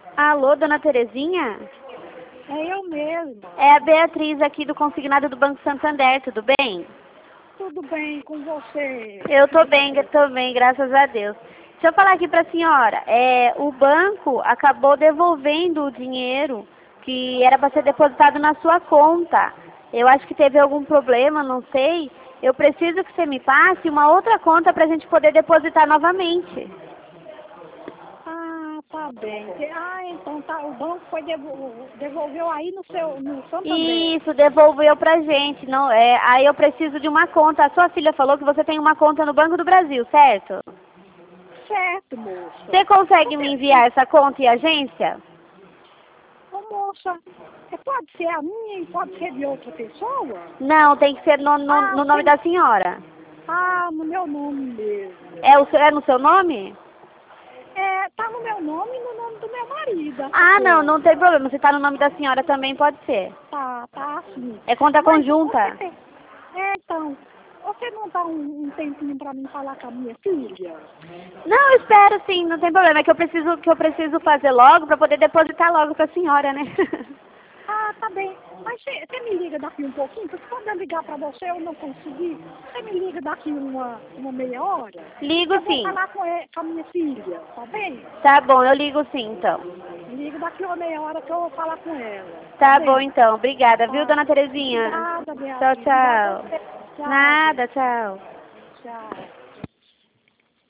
Alô, dona Terezinha? É eu mesma. É a Beatriz aqui do Consignado do Banco Santander, tudo bem? Tudo bem com você? Eu tô bem, graças a Deus. Deixa eu falar aqui pra senhora. O banco acabou devolvendo o dinheiro que era para ser depositado na sua conta. Eu acho que teve algum problema, não sei. Eu preciso que você me passe uma outra conta pra gente poder depositar novamente. Ah, tá bem. Então tá. O banco devolveu aí no Santander. Isso, devolveu pra gente. Não, aí eu preciso de uma conta. A sua filha falou que você tem uma conta no Banco do Brasil, certo? Certo, moça. Você consegue me enviar essa conta e agência? Ô, moça, pode ser a minha e pode ser de outra pessoa? Não, tem que ser no nome da senhora. No meu nome mesmo. É no seu nome? Tá no meu nome e no nome do meu marido. Não tem problema. Se tá no nome da senhora também pode ser. Tá sim. É conta conjunta. Então, você não dá um tempinho pra mim falar com a minha filha? Não, eu espero sim, não tem problema. É que eu preciso fazer logo pra poder depositar logo pra senhora, né? Tá bem. Mas você me liga daqui um pouquinho, porque quando eu ligar pra você eu não consegui. Você me liga daqui uma meia hora? Ligo Eu vou sim. falar com a minha filha, tá bem? Tá bom, eu ligo sim então. Liga daqui uma meia hora que eu vou falar com ela. Tá bem? bom então, obrigada, viu, dona Terezinha? Obrigada, Tchau, Beatriz. tchau. Tchau. Nada, tchau. Tchau.